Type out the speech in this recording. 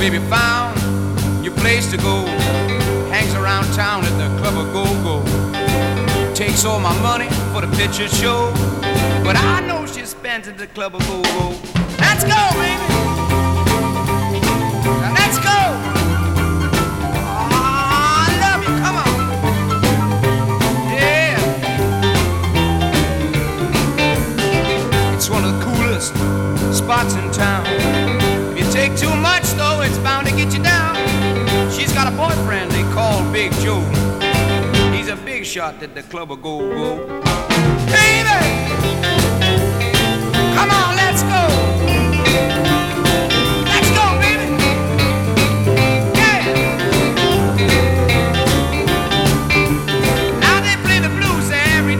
baby found your place to go. Hangs around town at the club of go-go. Takes all my money for the picture show, but I know she spends at the club of go-go. Let's go, baby. Now let's go. Oh, I love you. Come on. Yeah. It's one of the coolest spots in town. If you take too much, though, it's bound to get you down. She's got a boyfriend they call Big Joe. He's a big shot at the club of go-go. Baby, come on, let's go.